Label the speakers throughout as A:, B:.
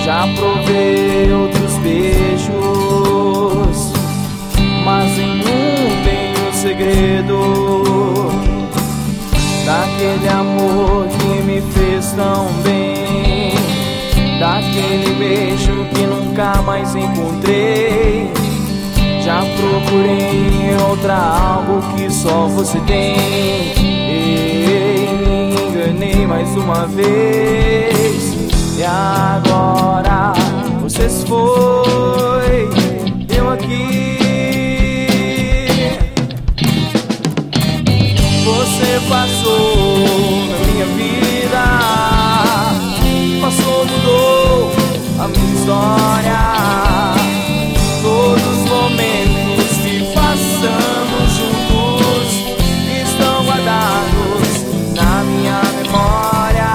A: Já provei outros beijos, mas nenhum tem o segredo daquele amor que me fez tão bem, daquele beijo que nunca mais encontrei. Já procurei em outra algo que só você tem. Me enganei mais uma vez, e agora você se foi, eu aqui. Você passou na minha vida, passou, mudou a minha história. Todos os momentos que passamos juntos estão guardados na minha memória.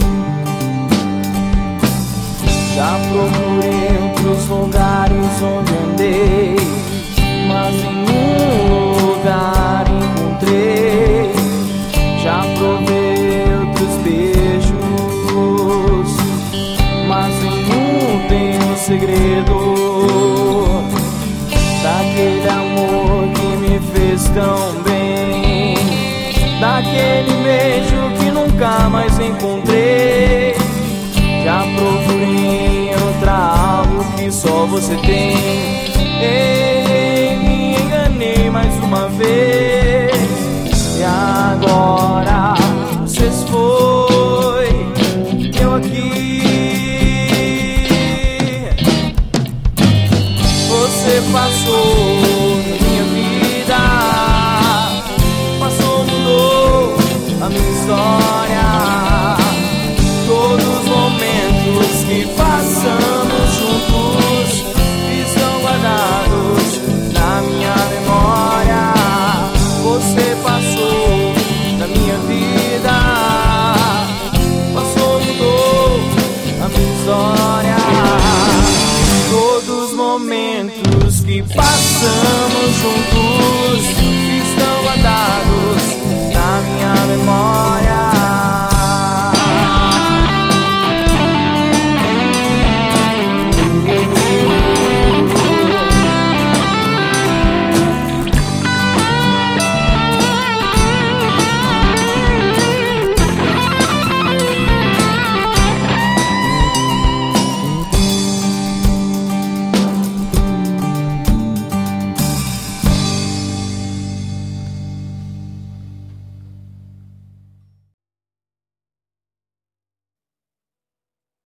A: Já procurei outros lugares onde